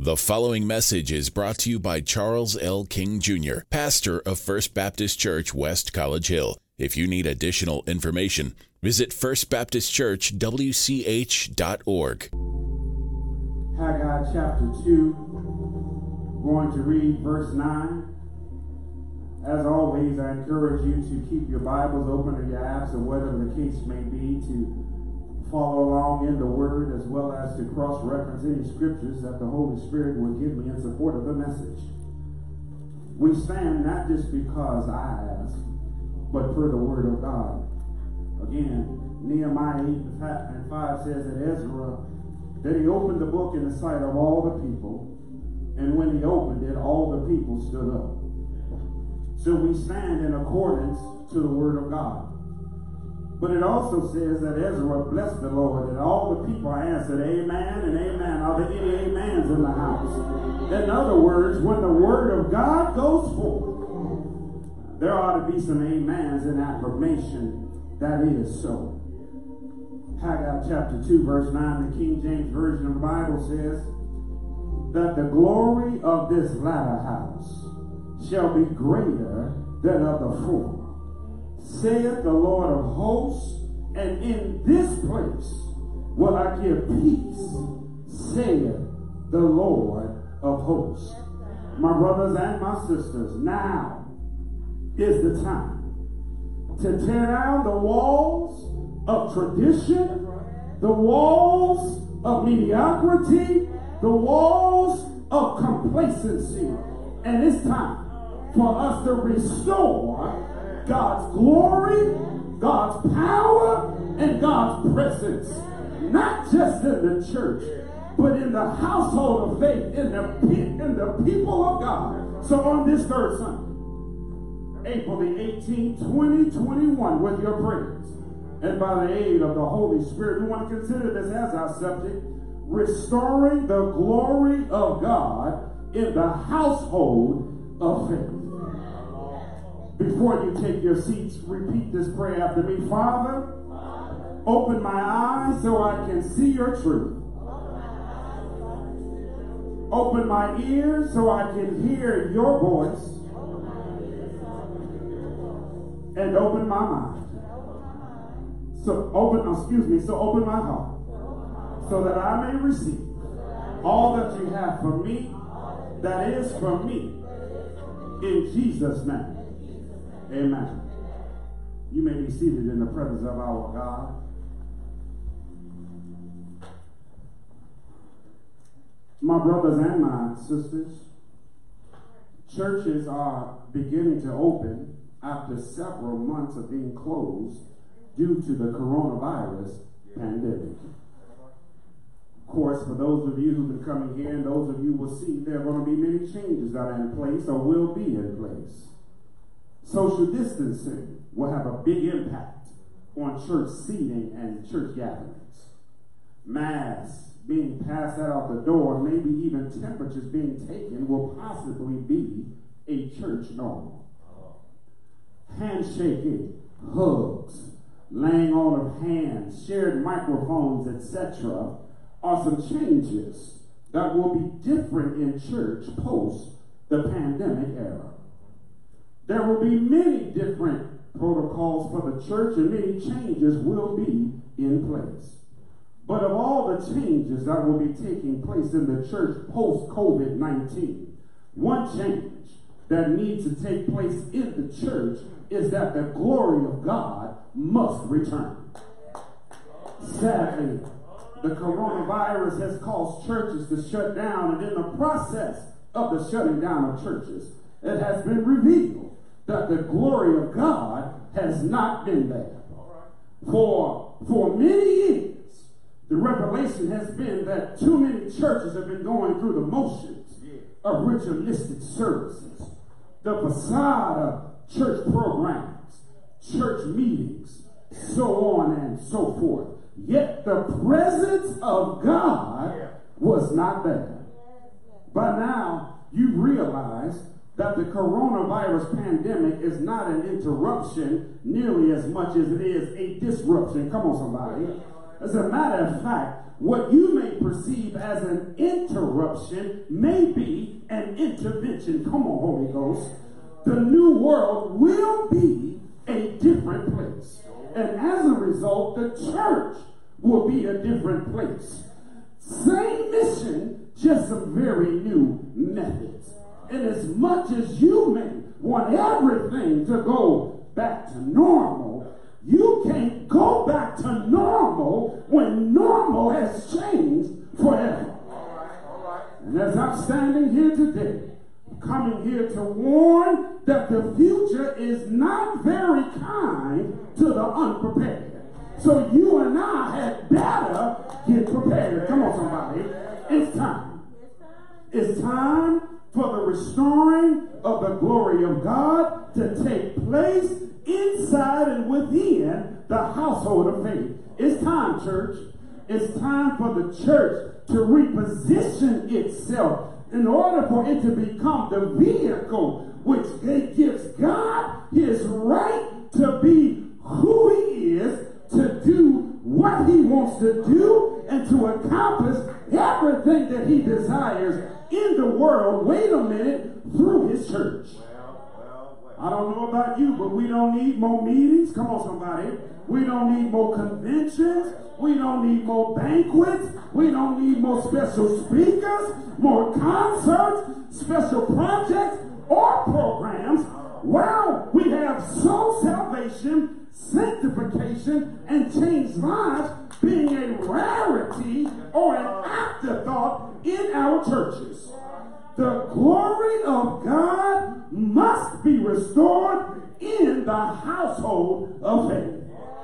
The following message is brought to you by Charles L. King Jr., pastor of First Baptist Church, West College Hill. If you need additional information, visit firstbaptistchurchwch.org. Haggai chapter 2, going to read verse 9. As always, I encourage you to keep your Bibles open or your apps or whatever the case may be to follow along in the Word, as well as to cross-reference any scriptures that the Holy Spirit will give me in support of the message. We stand not just because I ask, but for the Word of God. Again, Nehemiah 8 and 5 says that Ezra, that he opened the book in the sight of all the people, and when he opened it, all the people stood up. So we stand in accordance to the Word of God. But it also says that Ezra blessed the Lord, and all the people answered, amen and amen. Are there any amens in the house? In other words, when the Word of God goes forth, there ought to be some amens in affirmation that is so. Haggai chapter 2, verse 9, the King James Version of the Bible says that the glory of this latter house shall be greater than of the former, saith the Lord of hosts, and in this place will I give peace, saith the Lord of hosts. My brothers and my sisters, now is the time to tear down the walls of tradition, the walls of mediocrity, the walls of complacency. And it's time for us to restore God's glory, God's power, and God's presence. Not just in the church, but in the household of faith, in the people of God. So on this third Sunday, April the 18th, 2021, with your prayers, and by the aid of the Holy Spirit, we want to consider this as our subject, restoring the glory of God in the household of faith. Before you take your seats, repeat this prayer after me. Father, open my eyes so I can see your truth. Open my ears so I can hear your voice. And open my mind. So open my heart so that I may receive all that you have for me, that is from me, in Jesus' name. Amen. You may be seated in the presence of our God. My brothers and my sisters, churches are beginning to open after several months of being closed due to the coronavirus pandemic. Of course, for those of you who've been coming here and those of you will see, there are going to be many changes that are in place or will be in place. Social distancing will have a big impact on church seating and church gatherings. Masks being passed out the door, maybe even temperatures being taken, will possibly be a church normal. Handshaking, hugs, laying on of hands, shared microphones, etc. are some changes that will be different in church post the pandemic era. There will be many different protocols for the church, and many changes will be in place. But of all the changes that will be taking place in the church post-COVID-19, one change that needs to take place in the church is that the glory of God must return. Sadly, the coronavirus has caused churches to shut down, and in the process of the shutting down of churches, it has been revealed that the glory of God has not been there. For many years, the revelation has been that too many churches have been going through the motions of ritualistic services, the facade of church programs, church meetings, so on and so forth. Yet the presence of God was not there. By now, you've realized that the coronavirus pandemic is not an interruption nearly as much as it is a disruption. Come on, somebody. As a matter of fact, what you may perceive as an interruption may be an intervention. Come on, Holy Ghost. The new world will be a different place. And as a result, the church will be a different place. Same mission, just some very new methods. And as much as you may want everything to go back to normal, you can't go back to normal when normal has changed forever. And as I'm standing here today, coming here to warn that the future is not very kind to the unprepared. So you and I had better get prepared. Come on, somebody. It's time. It's time for the restoring of the glory of God to take place inside and within the household of faith. It's time, church. It's time for the church to reposition itself in order for it to become the vehicle which gives God his right to be who he is, to do what he wants to do, and to accomplish everything that he desires in the world, wait a minute, through his church. I don't know about you, but we don't need more meetings. Come on, somebody. We don't need more conventions. We don't need more banquets. We don't need more special speakers, more concerts, special projects, or programs. Well, we have soul salvation, sanctification, and changed lives being a rarity or an afterthought in our churches. The glory of God must be restored in the household of faith.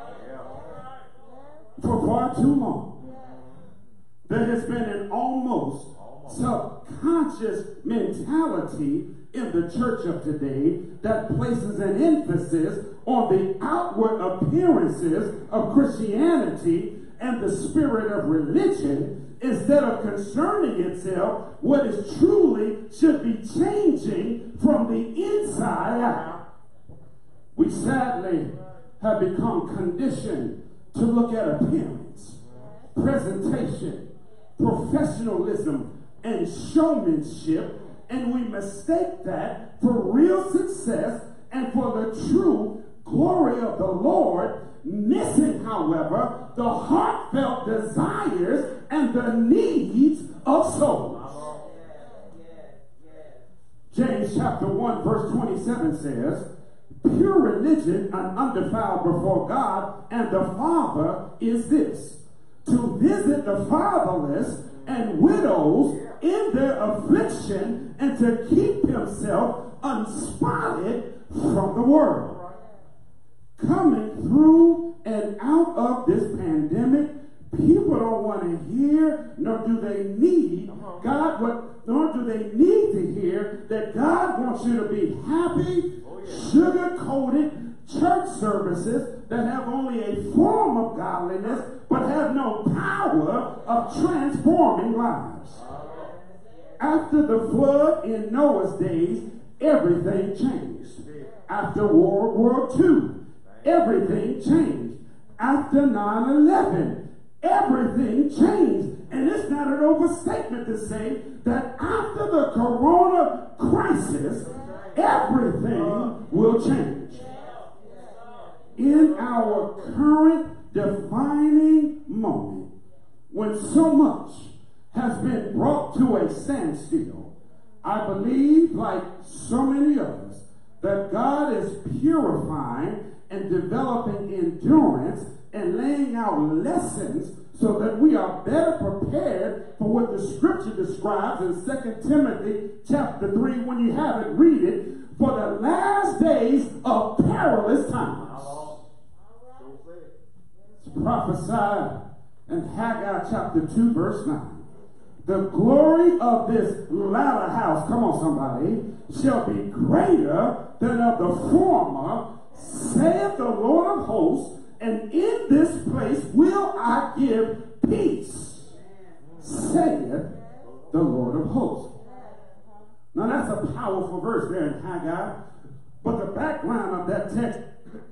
For far too long, there has been an almost subconscious mentality in the church of today that places an emphasis on the outward appearances of Christianity and the spirit of religion instead of concerning itself what is truly should be changing from the inside out. We sadly have become conditioned to look at appearance, presentation, professionalism, and showmanship, and we mistake that for real success and for the true glory of the Lord, missing, however, the heartfelt desires and the needs of souls. James chapter 1 verse 27 says, pure religion and undefiled before God and the Father is this, to visit the fatherless and widows in their affliction and to keep himself unspotted from the world. Coming through and out of this pandemic, people don't want to hear, nor do they need nor do they need to hear that God wants you to be happy, sugar-coated church services that have only a form of godliness but have no power of transforming lives. After the flood in Noah's days, everything changed. After World War II, everything changed. After 9/11, everything changed. And it's not an overstatement to say that after the corona crisis, everything will change. In our current defining moment, when so much has been brought to a standstill, I believe, like so many others, that God is purifying and developing endurance and laying out lessons so that we are better prepared for what the scripture describes in 2 Timothy chapter 3. When you have it, read it. For the last days of perilous times. It's prophesied in Haggai chapter 2 verse 9. The glory of this latter house, come on somebody, shall be greater than of the former, saith the Lord of hosts, and in this place will I give peace, saith the Lord of hosts. Now that's a powerful verse there in Haggai, but the background of that text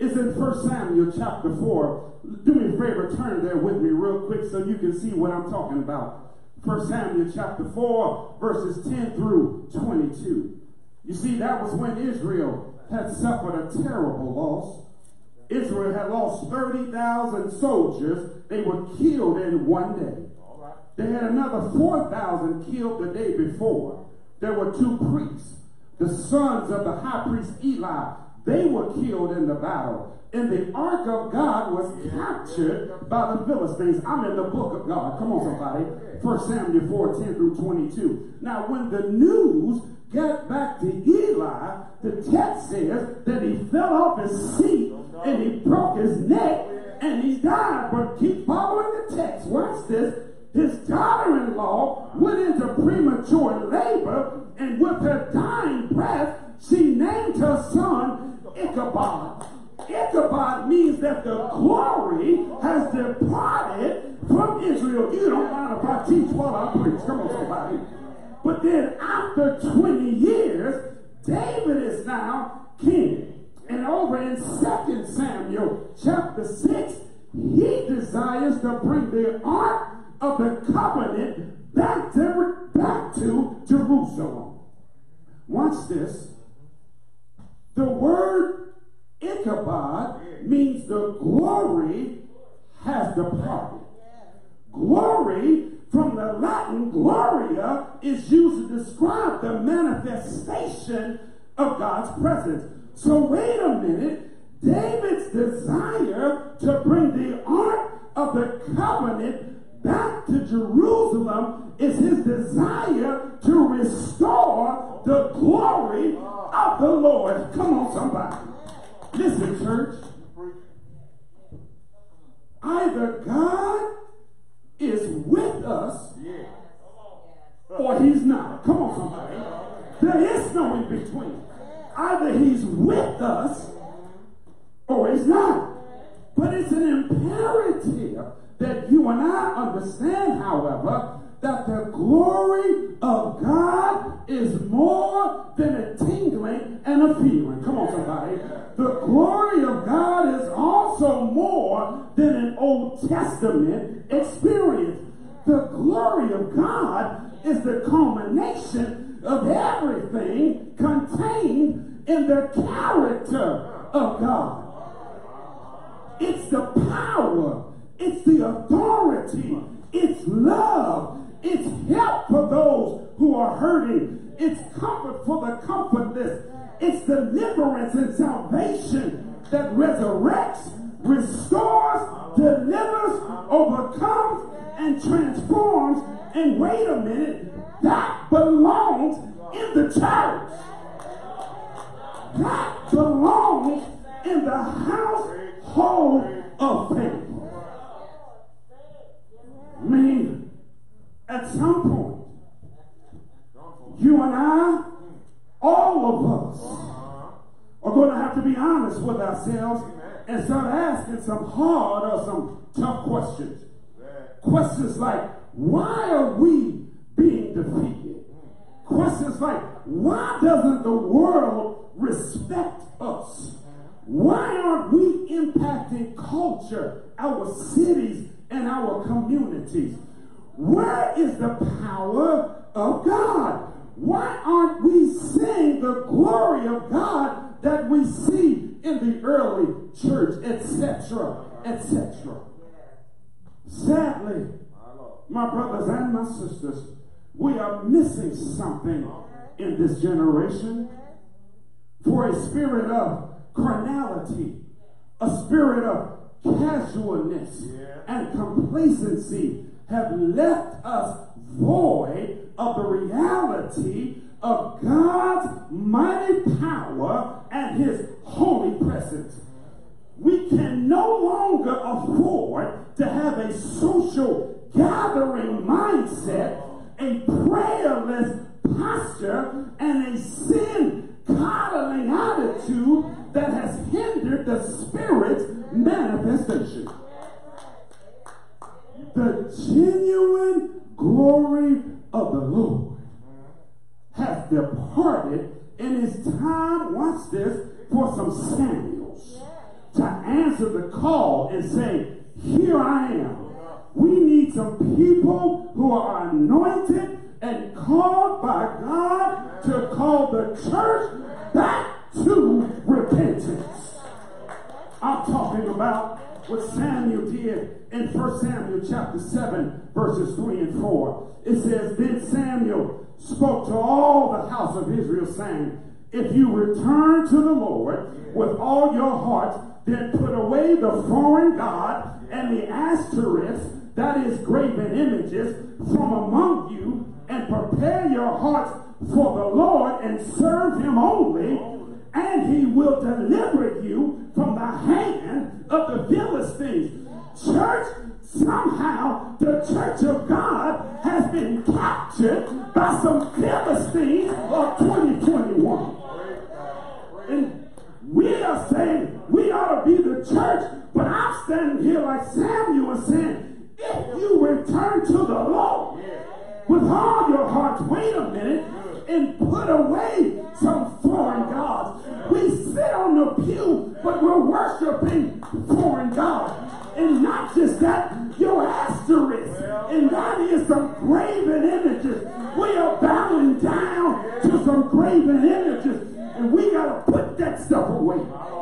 is in 1 Samuel chapter 4. Do me a favor, turn there with me real quick so you can see what I'm talking about. 1 Samuel chapter 4, verses 10 through 22. You see, that was when Israel had suffered a terrible loss. Israel had lost 30,000 soldiers. They were killed in one day. They had another 4,000 killed the day before. There were 2 priests, the sons of the high priest Eli. They were killed in the battle. And the ark of God was captured by the Philistines. I'm in the book of God. Come on, somebody. 1 Samuel 4, 10 through 22. Now, when the news got back to Eli, the text says that he fell off his seat and he broke his neck and he died. But keep following the text. Watch this. His daughter-in-law went into premature labor, and with her dying breath, she named her son Ichabod. Ichabod means that the glory has departed from Israel. You don't mind if I teach while I preach. Come on, somebody. But then after 20 years, David is now king. And over in 2 Samuel chapter 6, he desires to bring the ark of the covenant back to Jerusalem. Watch this. The word Ichabod means the glory has departed. Glory from the Latin gloria is used to describe the manifestation of God's presence. So wait a minute. David's desire to bring the ark of the covenant back to Jerusalem is his desire to restore the glory of the Lord. Come on, somebody. Listen, church. Either God is with us or he's not. Come on, somebody. There is no in between. Either he's with us or he's not. But it's an imperative that you and I understand, however, that the glory of God is more than a tingling and a feeling. Come on, somebody. The glory of God is also more than an Old Testament experience. The glory of God is the culmination of everything contained in the character of God. It's the power, it's the authority, it's love, it's help for those who are hurting, it's comfort for the comfortless, it's deliverance and salvation that resurrects, restores, delivers, overcomes, and transforms. And wait a minute, that belongs in the church. That belongs in the household of faith. I mean, at some point, you and I, all of us, are going to have to be honest with ourselves and start asking some hard or some tough questions. Questions like, why are we being defeated? Questions like, why doesn't the world respect us? Why aren't we impacting culture, our cities, and our communities? Where is the power of God? Why aren't we seeing the glory of God that we see in the early church, etc., etc.? Sadly, my brothers and my sisters, we are missing something in this generation. For a spirit of carnality, a spirit of casualness and complacency have left us void of the reality of God's mighty power and his holy presence. We can no longer afford to have a social gathering mindset, a prayerless posture, and a sin coddling attitude that has hindered the Spirit's manifestation. The genuine glory of the Lord has departed, and it's time, watch this, for some Samuels, to answer the call and say, here I am. We need some people who are anointed and called by God to call the church back to repentance. I'm talking about what Samuel did in 1 Samuel chapter 7, verses 3 and 4. It says, then Samuel spoke to all the house of Israel, saying, if you return to the Lord with all your heart, then put away the foreign god and the Ashtoreths, that is graven images, from among you, and prepare your hearts for the Lord and serve him only, and he will deliver you from the hand of the Philistines. Church, somehow the church of God has been captured by some Philistines of 2021. And we are saying we ought to be the church, but I'm standing here like Samuel was saying, if you return to the Lord with all your hearts, wait a minute, and put away some foreign gods. We sit on the pew, but we're worshiping foreign gods. And not just that, your asterisk. And that is some graven images. We are bowing down to some graven images. And we got to put that stuff away.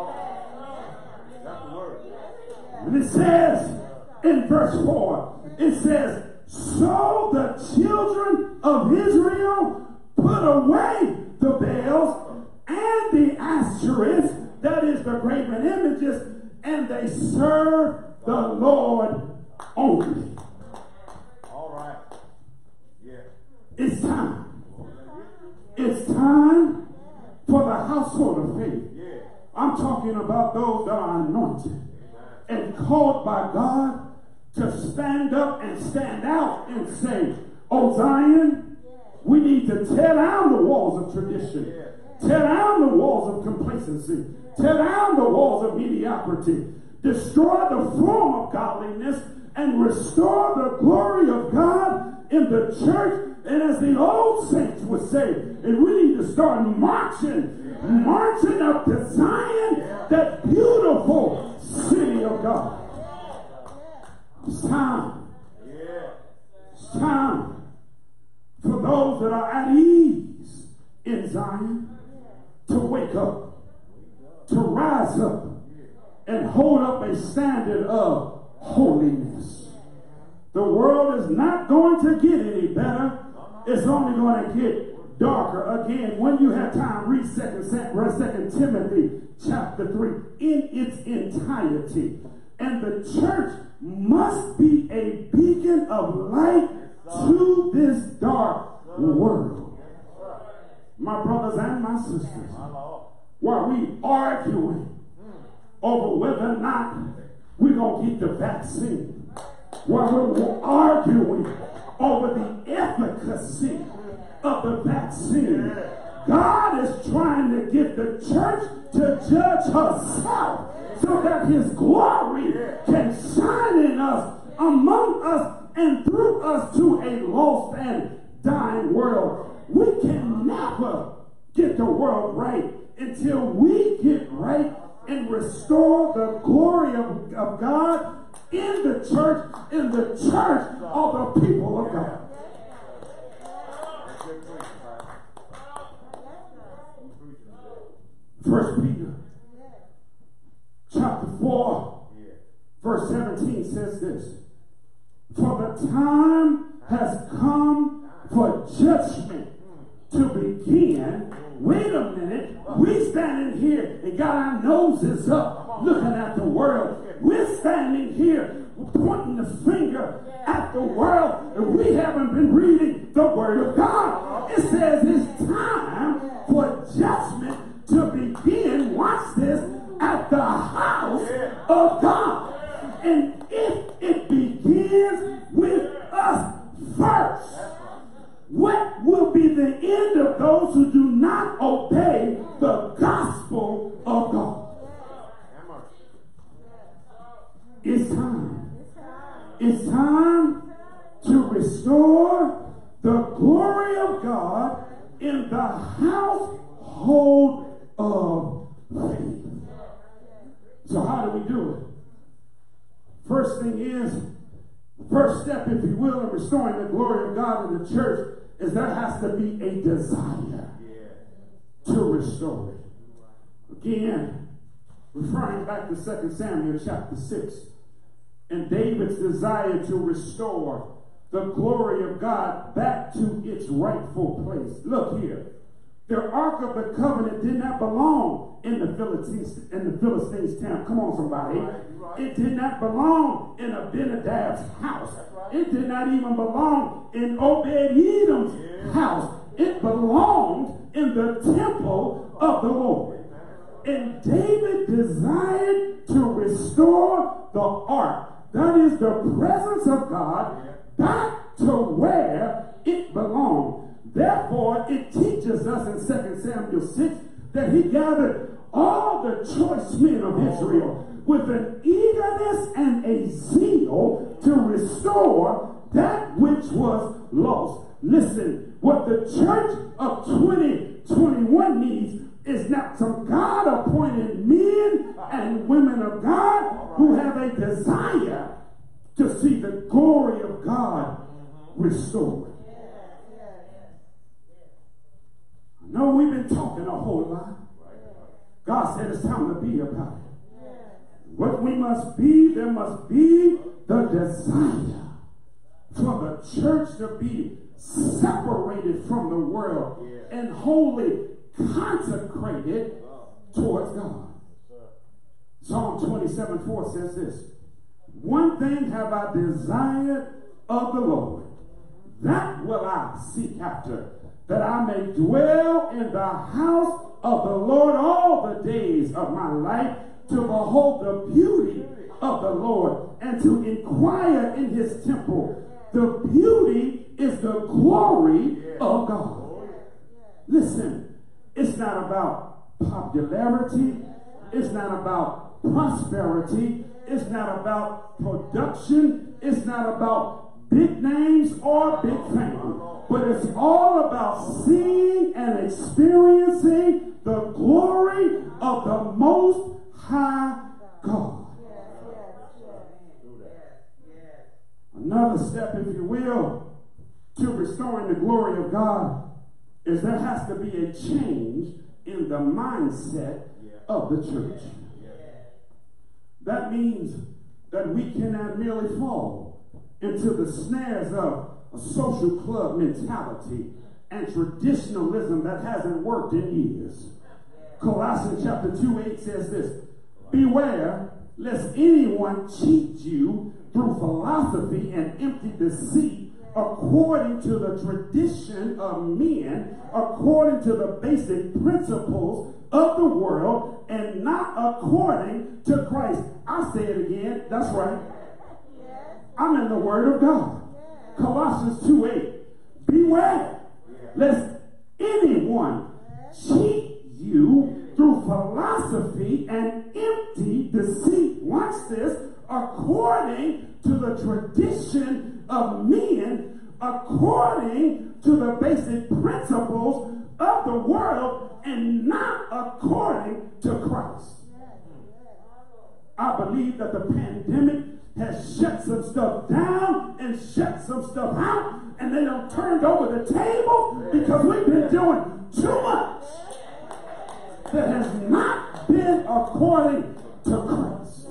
And it says in verse 4, it says, so the children of Israel put away the Baals and the Ashtoreths, that is the graven images, and they serve the Lord only. All right. Yeah. It's time. It's time for the household of faith. Yeah. I'm talking about those that are anointed and called by God to stand up and stand out and say, oh Zion, we need to tear down the walls of tradition, tear down the walls of complacency, tear down the walls of mediocrity, destroy the form of godliness, and restore the glory of God in the church. And as the old saints would say, and we need to start marching up to Zion, that beautiful city of God. It's time. It's time for those that are at ease in Zion to wake up, to rise up, and hold up a standard of holiness. The world is not going to get any better. It's only going to get darker. Again, when you have time, read 2 Timothy chapter 3 in its entirety. And the church must be a beacon of light to this dark world. My brothers and my sisters, while we arguing over whether or not we're going to get the vaccine, while we're arguing over the efficacy of the vaccine, God is trying to get the church to judge herself so that his glory can shine in us, among us, and through us to a lost and dying world. We can never get the world right until we get right and restore the glory of God in the church of the people of God. First Peter chapter 4 verse 17 says this: for the time has come for judgment to begin. Wait a minute, we standing here and got our noses up looking at the world. We're standing here pointing the finger at the world, and we haven't been reading the word of God. It says it's time for judgment to begin, watch this, at the house of God. And if it begins with us first, what will be the end of those who do not obey the gospel of God? It's time. It's time to restore the glory of God in the household of faith. So how do we do it? First thing is, first step, if you will, in restoring the glory of God in the church is there has to be a desire to restore it. Again, referring back to 2 Samuel chapter 6, and David's desire to restore the glory of God back to its rightful place. Look here. The Ark of the Covenant did not belong in the Philistines' camp. Come on, somebody. It did not belong in Abinadab's house. It did not even belong in Obed-Edom's house. It belonged in the temple of the Lord. And David desired to restore the ark, that is the presence of God, back to where it belonged. Therefore, it teaches us in 2 Samuel 6 that he gathered all the choice men of Israel with an eagerness and a zeal to restore that which was lost. Listen, what the church of 2021 needs is not some God-appointed men and women of God who have a desire to see the glory of God restored. I know we've been talking a whole lot. God said it's time to be about it. What we must be, there must be the desire for the church to be separated from the world and wholly consecrated towards God. Psalm 27:4 says this: one thing have I desired of the Lord, that will I seek after, that I may dwell in the house of the Lord all the days of my life, to behold the beauty of the Lord and to inquire in his temple. The beauty is the glory of God. Listen, it's not about popularity. It's not about prosperity. It's not about production. It's not about big names or big fame. But it's all about seeing and experiencing the glory of the Most High God. Another step, if you will, to restoring the glory of God is there has to be a change in the mindset of the church. That means that we cannot merely fall into the snares of a social club mentality and traditionalism that hasn't worked in years. Colossians chapter 2:8 says this: beware lest anyone cheat you through philosophy and empty deceit, according to the tradition of men, according to the basic principles of the world, and not according to Christ. I say it again. That's right. I'm in the Word of God. Colossians 2:8. Beware lest anyone cheat you through philosophy and empty deceit. Watch this. According to the tradition of men, according to the basic principles of the world, and not according to Christ. I believe that the pandemic has shut some stuff down and shut some stuff out, and they done turned over the table because we've been doing too much that has not been according to Christ.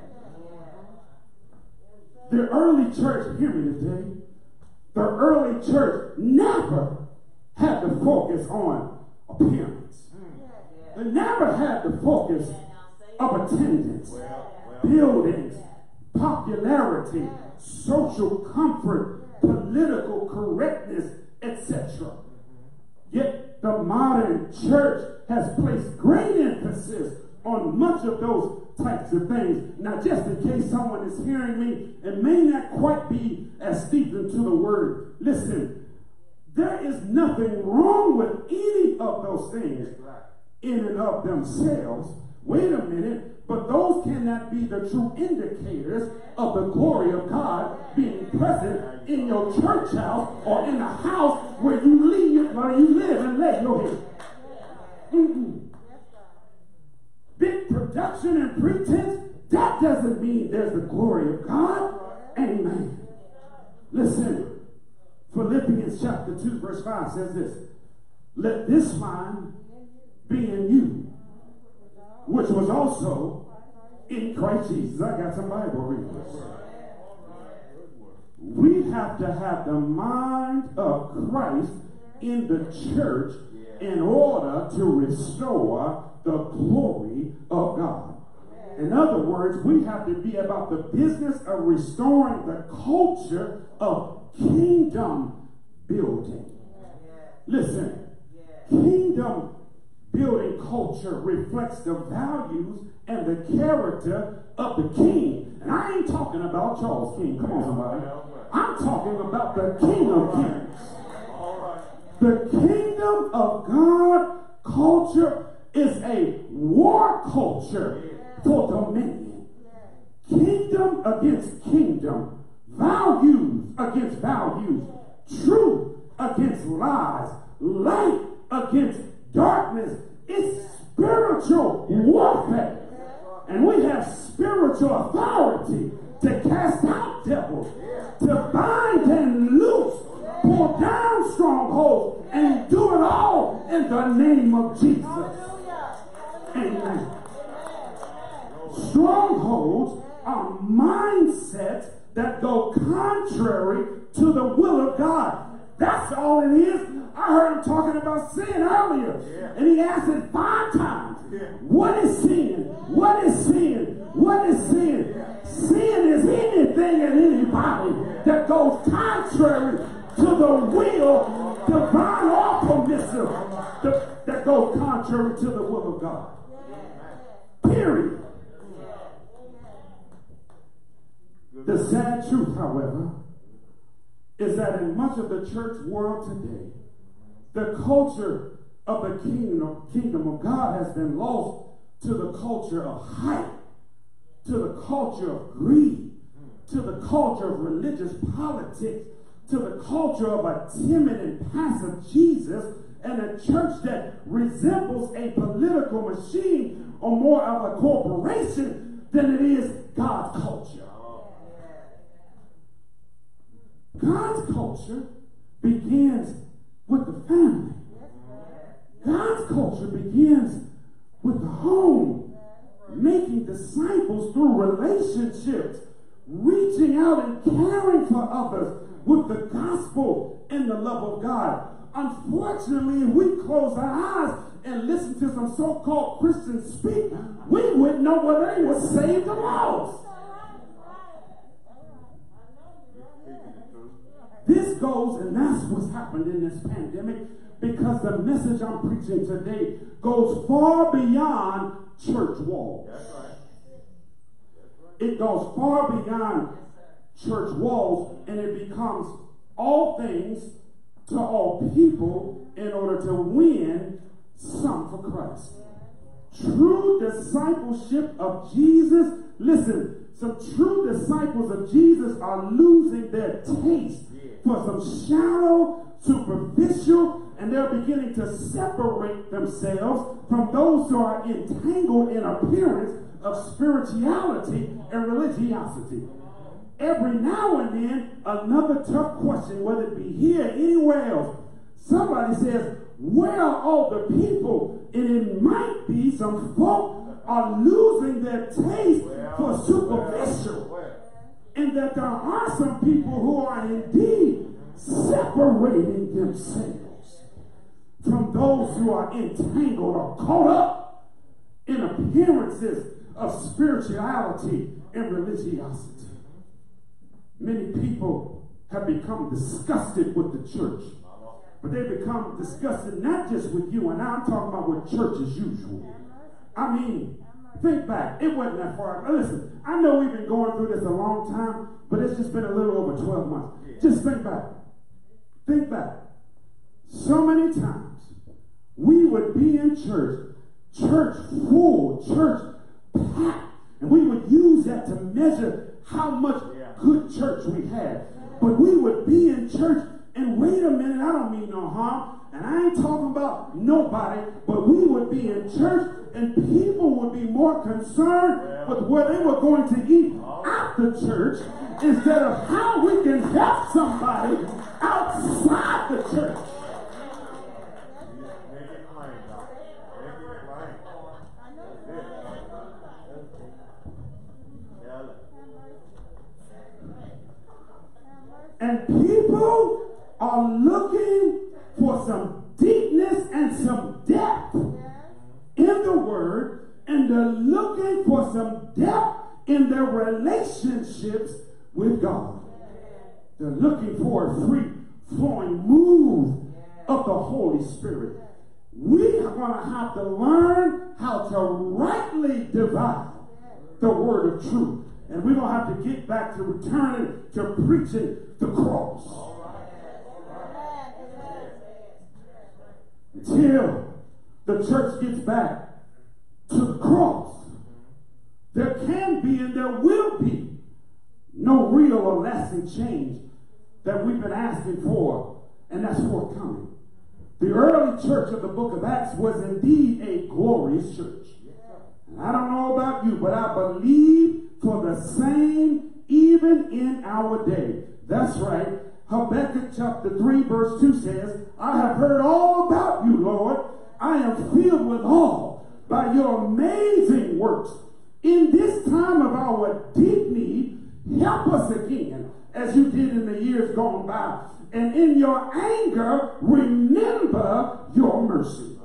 The early church, hear me today, the early church never had to focus on appearance. They never had the focus of attendance, buildings, popularity, social comfort, political correctness, etc. Yet the modern church has placed great emphasis on much of those types of things. Now, just in case someone is hearing me and may not quite be as steeped into the word, listen, there is nothing wrong with any of those things in and of themselves. Wait a minute, but those cannot be the true indicators of the glory of God being present in your church house or in the house where you live and lay your head. Big production and pretense, that doesn't mean there's the glory of God. Amen. Listen, Philippians chapter 2 verse 5 says this: let this mind be in you, which was also in Christ Jesus. I got some Bible readers. We have to have the mind of Christ in the church in order to restore the glory of God. In other words, we have to be about the business of restoring the culture of kingdom building. Listen, kingdom building culture reflects the values and the character of the king. And I ain't talking about Charles King. Come on, somebody. I'm talking about the King of Kings. The kingdom of God culture is a war culture for dominion. Kingdom against kingdom. Values against values. Truth against lies. Light against darkness. It's spiritual warfare. And we have spiritual authority to cast out devils, to bind and loose, pull down strongholds, and do it all in the name of Jesus. Amen. Strongholds are mindsets that go contrary to the will of God. That's all it is. I heard him talking about sin earlier. And he asked it 5 times. What is sin? What is sin? What is sin? Sin is anything and anybody that goes contrary to the will, divine or permissive, that goes contrary to the will of God. Period. The sad truth, however, is that in much of the church world today, the culture of the kingdom of God has been lost to the culture of hype, to the culture of greed, to the culture of religious politics, to the culture of a timid and passive Jesus, and a church that resembles a political machine or more of a corporation than it is God's culture. God's culture begins with the family. God's culture begins with the home, making disciples through relationships, reaching out and caring for others with the gospel and the love of God. Unfortunately, if we close our eyes and listen to some so-called Christians speak, we wouldn't know whether they were saved or lost. This goes, and that's what's happened in this pandemic, because the message I'm preaching today goes far beyond church walls. That's right. It goes far beyond church walls, and it becomes all things to all people in order to win some for Christ. True discipleship of Jesus, listen, some true disciples of Jesus are losing their taste for some shallow, superficial, and they're beginning to separate themselves from those who are entangled in appearance of spirituality and religiosity. Every now and then, another tough question, whether it be here or anywhere else, somebody says, where are all the people? And it might be some folk are losing their taste for superficial. And that there are some people who are indeed separating themselves from those who are entangled or caught up in appearances of spirituality and religiosity. Many people have become disgusted with the church, but they become disgusted not just with you and I. I'm talking about with church as usual. I mean, think back. It wasn't that far. Now listen, I know we've been going through this a long time, but it's just been a little over 12 months. Just think back. Think back. So many times we would be in church full, church packed, and we would use that to measure how much good church we had. But we would be in church, and wait a minute, I don't mean no harm, and I ain't talking about nobody, but we would be in church, and people would be more concerned with where they were going to eat after church instead of how we can help somebody outside the church. Make it plain, Doc. Make it plain. And people are looking for some deepness and some depth in the word, and they're looking for some depth in their relationships with God. They're looking for a free-flowing move of the Holy Spirit. We are going to have to learn how to rightly divide the word of truth. And we're going to have to get back to returning to preaching the cross. Until the church gets back to the cross, there can be and there will be no real or lasting change that we've been asking for, and that's forthcoming. The early church of the book of Acts was indeed a glorious church. And I don't know about you, but I believe for the same even in our day. That's right. Habakkuk chapter 3 verse 2 says, I have heard all about you, Lord. I am filled with awe by your amazing works. In this time of our deep need, help us again as you did in the years gone by. And in your anger, remember your mercy.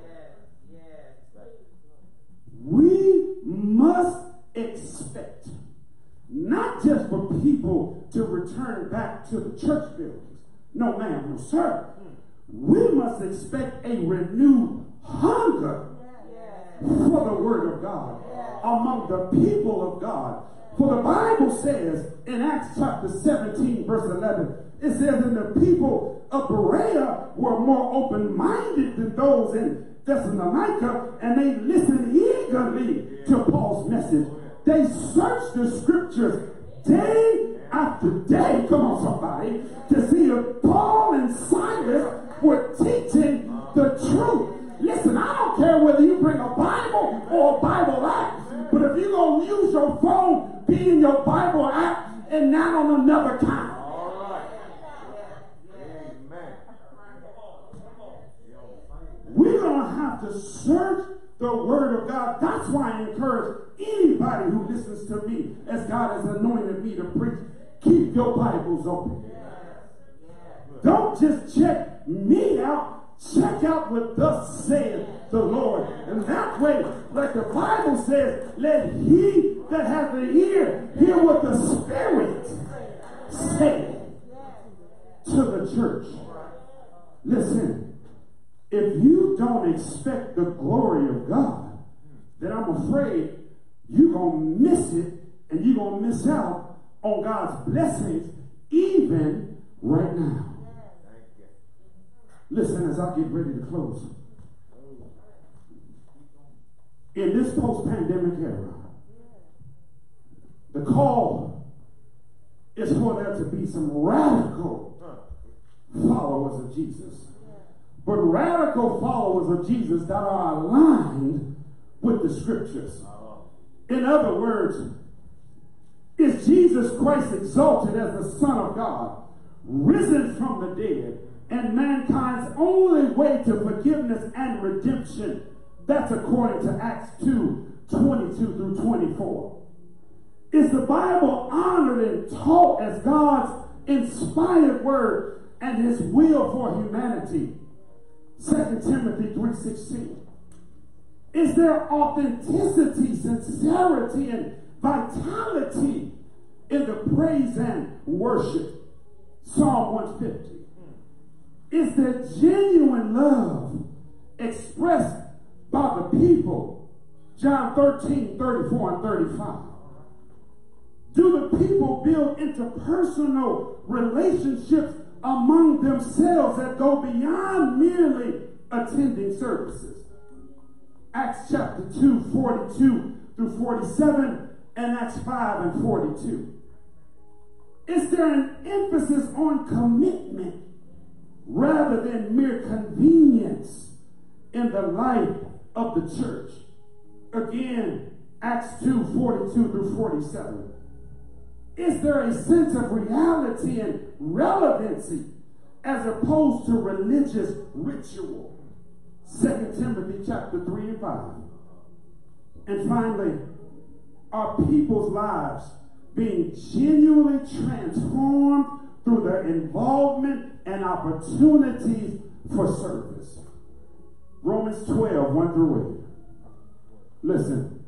We must expect not just for people to return back to the church buildings. No, ma'am, no, sir. We must expect a renewed hunger for the word of God among the people of God. For the Bible says in Acts chapter 17 verse 11, it says, and the people of Berea were more open-minded than those in Thessalonica, and they listened eagerly to Paul's message. They searched the scriptures day after day, come on somebody, to see if Paul and Silas were teaching the truth. Listen, I don't care whether you bring a Bible or a Bible app, but if you're going to use your phone, be in your Bible app and not on another kind. All right. Amen. We're going to have to search the word of God. That's why I encourage anybody who listens to me, as God has anointed me to preach, keep your Bibles open. Don't just check me out. Check out what thus saith the Lord. And that way, like the Bible says, let he that hath the ear hear what the Spirit saith to the church. Listen, if you don't expect the glory of God, then I'm afraid you're going to miss it, and you're going to miss out on God's blessings even right now. Listen as I get ready to close. In this post-pandemic era, the call is for there to be some radical followers of Jesus. But radical followers of Jesus that are aligned with the scriptures. In other words, is Jesus Christ exalted as the Son of God, risen from the dead, and mankind's only way to forgiveness and redemption? That's according to Acts 2:22 through 24. Is the Bible honored and taught as God's inspired word and his will for humanity? 2 Timothy 3:16. Is there authenticity, sincerity, and vitality in the praise and worship? Psalm 150. Is there genuine love expressed by the people? John 13:34 and 35. Do the people build interpersonal relationships among themselves that go beyond merely attending services? Acts chapter 2:42 through 47 and Acts 5 and 42. Is there an emphasis on commitment rather than mere convenience in the life of the church? Again, Acts 2:42 through 47. Is there a sense of reality and relevancy as opposed to religious ritual? 2 Timothy chapter 3 and 5. And finally, are people's lives being genuinely transformed through their involvement and opportunities for service? Romans 12, 1 through 8. Listen,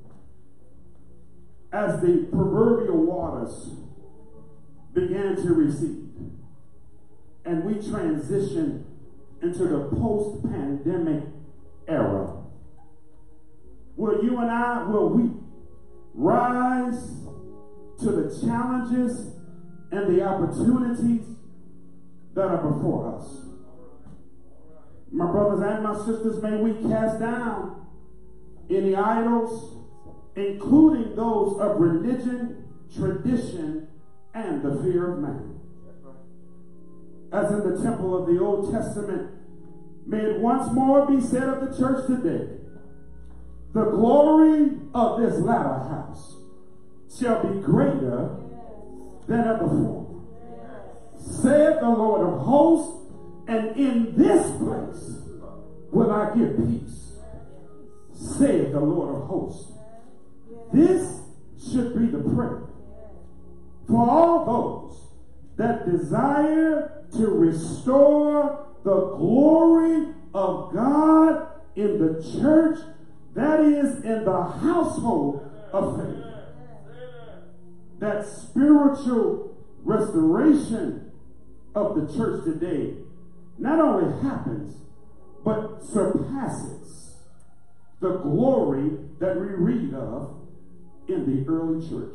as the proverbial waters began to recede and we transition into the post-pandemic era, will you and I, will we rise to the challenges and the opportunities that are before us? My brothers and my sisters, may we cast down any idols, including those of religion, tradition, and the fear of man. As in the temple of the Old Testament, may it once more be said of the church today, the glory of this latter house shall be greater than of the former. Saith the Lord of hosts, and in this place will I give peace. Saith the Lord of hosts. This should be the prayer for all those that desire to restore the glory of God in the church, that is, in the household of faith. That spiritual restoration of the church today not only happens, but surpasses the glory that we read of in the early church.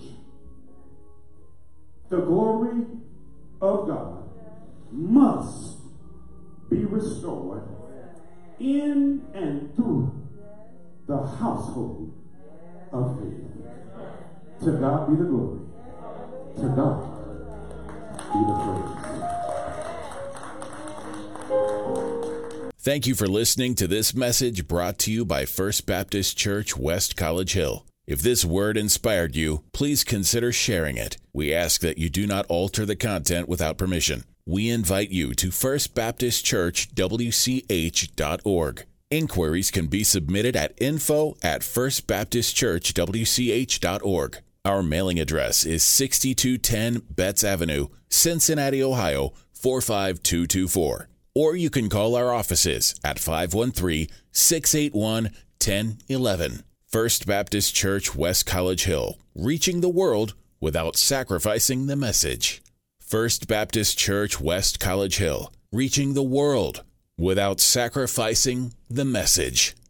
The glory of God must be restored in and through the household of faith. To God be the glory. To God be the praise. Thank you for listening to this message brought to you by First Baptist Church, West College Hill. If this word inspired you, please consider sharing it. We ask that you do not alter the content without permission. We invite you to firstbaptistchurchwch.org. Inquiries can be submitted at info@firstbaptistchurchwch.org. Our mailing address is 6210 Betts Avenue, Cincinnati, Ohio, 45224. Or you can call our offices at 513-681-1011. First Baptist Church, West College Hill, reaching the world without sacrificing the message. First Baptist Church, West College Hill, reaching the world without sacrificing the message.